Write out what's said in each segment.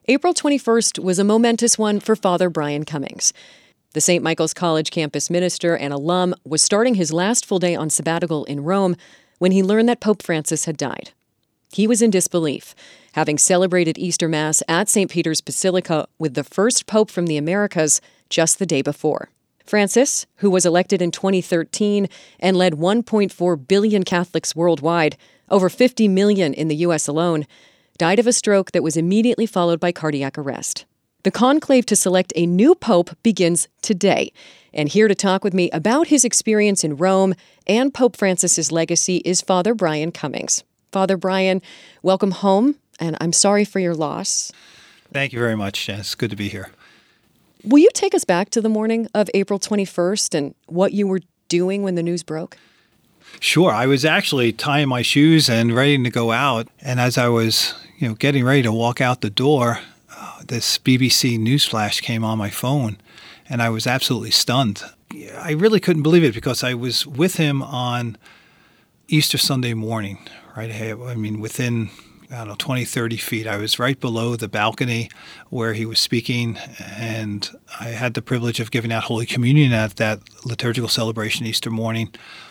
April 21st was a momentous one for Father Brian Cummings. The St. Michael's College campus minister and alum was starting his last full day on sabbatical in Rome when he learned that Pope Francis had died. He was in disbelief, having celebrated Easter Mass at St. Peter's Basilica with the first pope from the Americas just the day before. Francis, who was elected in 2013 and led 1.4 billion Catholics worldwide, over 50 million in the U.S. alone, died of a stroke that was immediately followed by cardiac arrest. The conclave to select a new pope begins today. And here to talk with me about his experience in Rome and Pope Francis's legacy is Father Brian Cummings. Father Brian, welcome home, and I'm sorry for your loss. Thank you very much, Jen. It's good to be here. Will you take us back to the morning of April 21st and what you were doing when the news broke? Sure. I was actually tying my shoes and ready to go out. And as I was, getting ready to walk out the door, this BBC news flash came on my phone, and I was absolutely stunned. I really couldn't believe it because I was with him on Easter Sunday morning, right? Within 20, 30 feet. I was right below the balcony where he was speaking, and I had the privilege of giving out Holy Communion at that liturgical celebration Easter morning.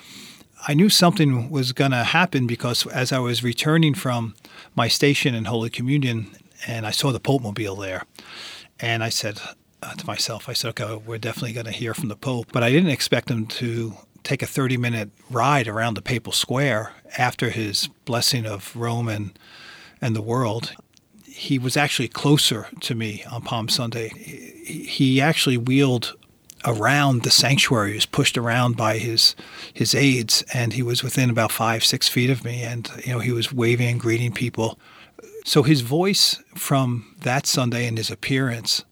I knew something was going to happen because as I was returning from my station in Holy Communion, and I saw the Pope mobile there, and I said to myself, okay, we're definitely going to hear from the Pope. But I didn't expect him to take a 30-minute ride around the Papal Square after his blessing of Rome and the world. He was actually closer to me on Palm Sunday. He actually wheeled around the sanctuary. He was pushed around by his aides, and he was within about 5-6 feet of me, and he was waving and greeting people. So his voice from that Sunday and his appearance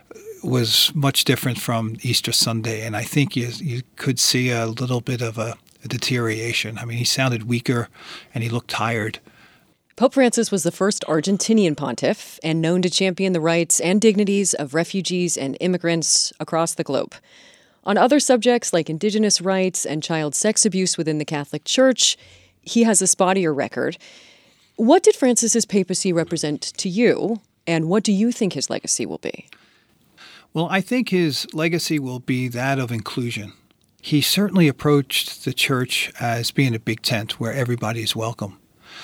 was much different from Easter Sunday, and I think you could see a little bit of a deterioration. He sounded weaker, and he looked tired. Pope Francis was the first Argentinian pontiff and known to champion the rights and dignities of refugees and immigrants across the globe. On other subjects like indigenous rights and child sex abuse within the Catholic Church, he has a spottier record. What did Francis's papacy represent to you, and what do you think his legacy will be? Well, I think his legacy will be that of inclusion. He certainly approached the church as being a big tent where everybody is welcome.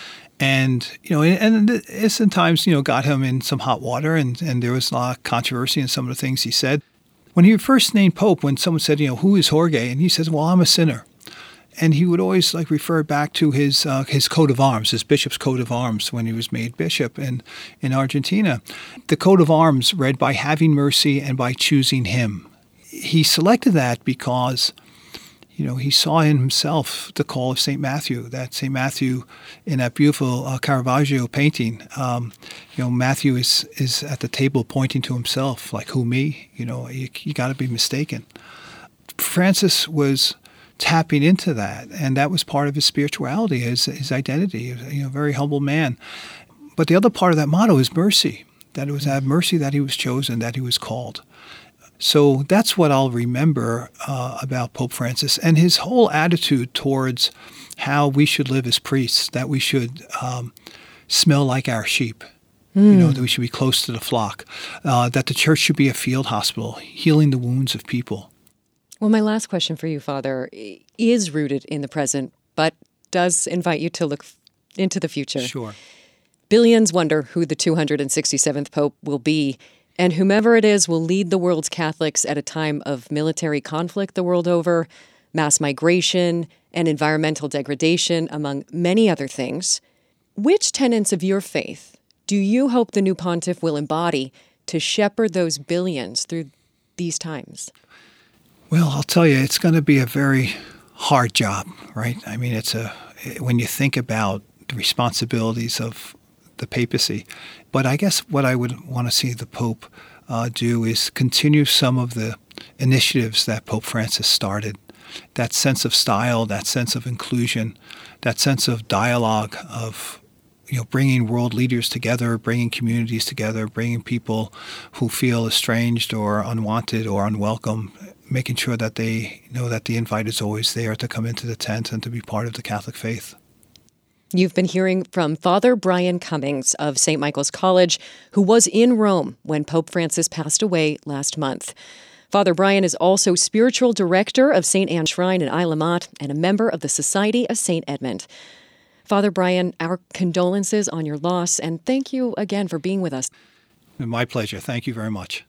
And, and sometimes, got him in some hot water, and there was a lot of controversy in some of the things he said. When he first named Pope, when someone said, who is Jorge? And he says, well, I'm a sinner. And he would always refer back to his coat of arms, his bishop's coat of arms when he was made bishop in Argentina. The coat of arms read by having mercy and by choosing him. He selected that because he saw in himself the call of St. Matthew, that St. Matthew in that beautiful Caravaggio painting, Matthew is at the table pointing to himself, like, who, me? You got to be mistaken. Francis was tapping into that, and that was part of his spirituality, his identity, a very humble man. But the other part of that motto is mercy, that it was out of mercy that he was chosen, that he was called. So that's what I'll remember about Pope Francis and his whole attitude towards how we should live as priests, that we should smell like our sheep, that we should be close to the flock, that the church should be a field hospital, healing the wounds of people. Well, my last question for you, Father, is rooted in the present, but does invite you to look into the future. Sure. Billions wonder who the 267th Pope will be, and whomever it is will lead the world's Catholics at a time of military conflict the world over, mass migration, and environmental degradation, among many other things. Which tenets of your faith do you hope the new pontiff will embody to shepherd those billions through these times? Well, I'll tell you, it's going to be a very hard job, right? When you think about the responsibilities of the papacy. But I guess what I would want to see the Pope do is continue some of the initiatives that Pope Francis started. That sense of style, that sense of inclusion, that sense of dialogue of bringing world leaders together, bringing communities together, bringing people who feel estranged or unwanted or unwelcome, making sure that they know that the invite is always there to come into the tent and to be part of the Catholic faith. You've been hearing from Father Brian Cummings of St. Michael's College, who was in Rome when Pope Francis passed away last month. Father Brian is also spiritual director of St. Anne Shrine in Isle la Motte and a member of the Society of St. Edmund. Father Brian, our condolences on your loss, and thank you again for being with us. My pleasure. Thank you very much.